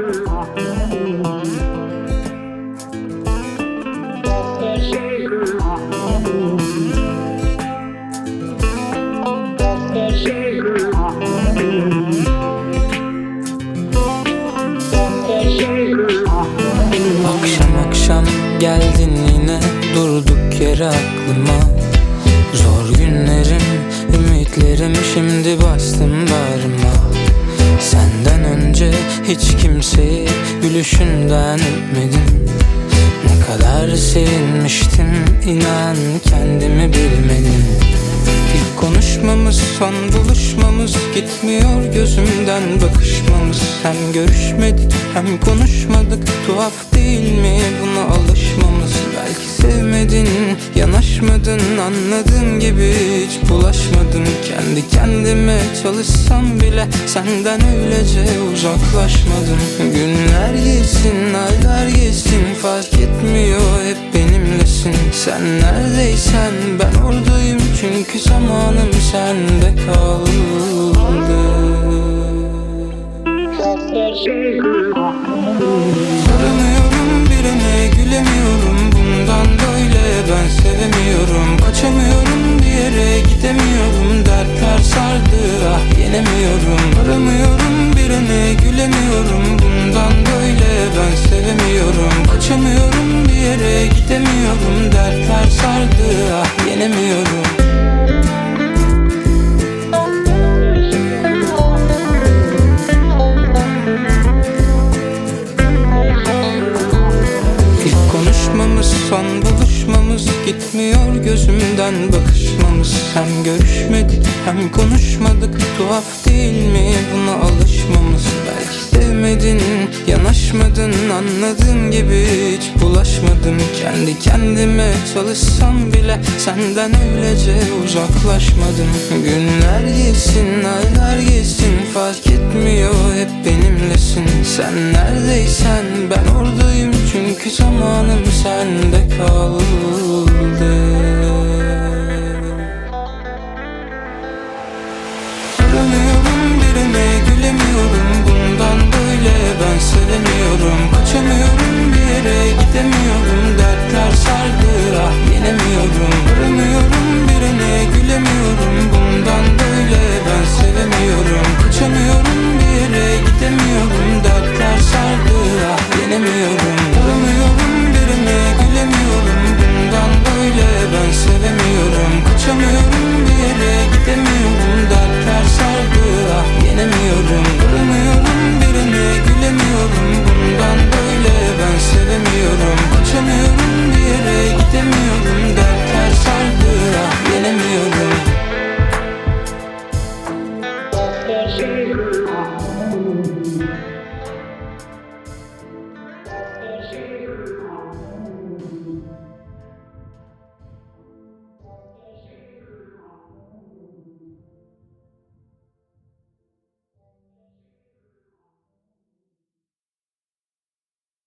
Akşam akşam geldin yine durduk yere aklıma. Zor günlerim, ümitlerim şimdi bastım bağrıma. Senden önce hiç kimseyi gülüşünden öpmedim. Ne kadar sevinmiştim inan kendimi bilmedim. İlk konuşmamız, son buluşmamız, gitmiyor gözümden bakışmamız. Hem görüşmedik hem konuşmadık, tuhaf değil mi buna alışmamız? Belki sevmedin, yanaşmadın, anladığım gibi hiç bulaşmadım. Kendi kendime çalışsam bile senden öylece uzaklaşmadım. Günler geçsin, aylar geçsin, fark etmiyor hep benimlesin. Sen neredeysen ben oradayım, çünkü zamanım sende kaldı. Sarılmıyorum birine, gülemiyorum, bundan böyle ben sevemiyorum. Kaçamıyorum bir yere, gidemiyorum, dertler sardı ah yenemiyorum. Aramıyorum birine, gülemiyorum, bundan böyle ben sevemiyorum. Kaçamıyorum bir yere, gidemiyorum, dertler sardı ah yenemiyorum. Son buluşmamız, gitmiyor gözümden bakışmamız. Hem görüşmedik hem konuşmadık, tuhaf değil mi buna alışmamız? Belki sevmedin, yanaşmadın, anladığım gibi hiç bulaşmadım. Kendi kendime çalışsam bile senden öylece uzaklaşmadım. Günler geçsin, aylar geçsin, fark etmiyor hep benimlesin. Sen neredeysen ben oradayım, çünkü zamanım sende kaldı. Aramıyorum birine, gülemiyorum, bundan böyle ben sevemiyorum. Kaçamıyorum bir yere, gidemiyorum, dertler sardı ah yenemiyorum. Aramıyorum birine, gülemiyorum, bundan böyle ben sevemiyorum. Kaçamıyorum bir yere, gidemiyorum, dertler sardı ah yenemiyorum. Aramıyorum birine, gülemiyorum, bundan böyle ben sevemiyorum. Kaçamıyorum bir yere, gidemiyorum, dertler sardı ah yenemiyorum. Aramıyorum birine, gülemiyorum, bundan böyle ben sevemiyorum. Kaçamıyorum bir yere, gidemiyorum, dertler sardı ah yenemiyorum.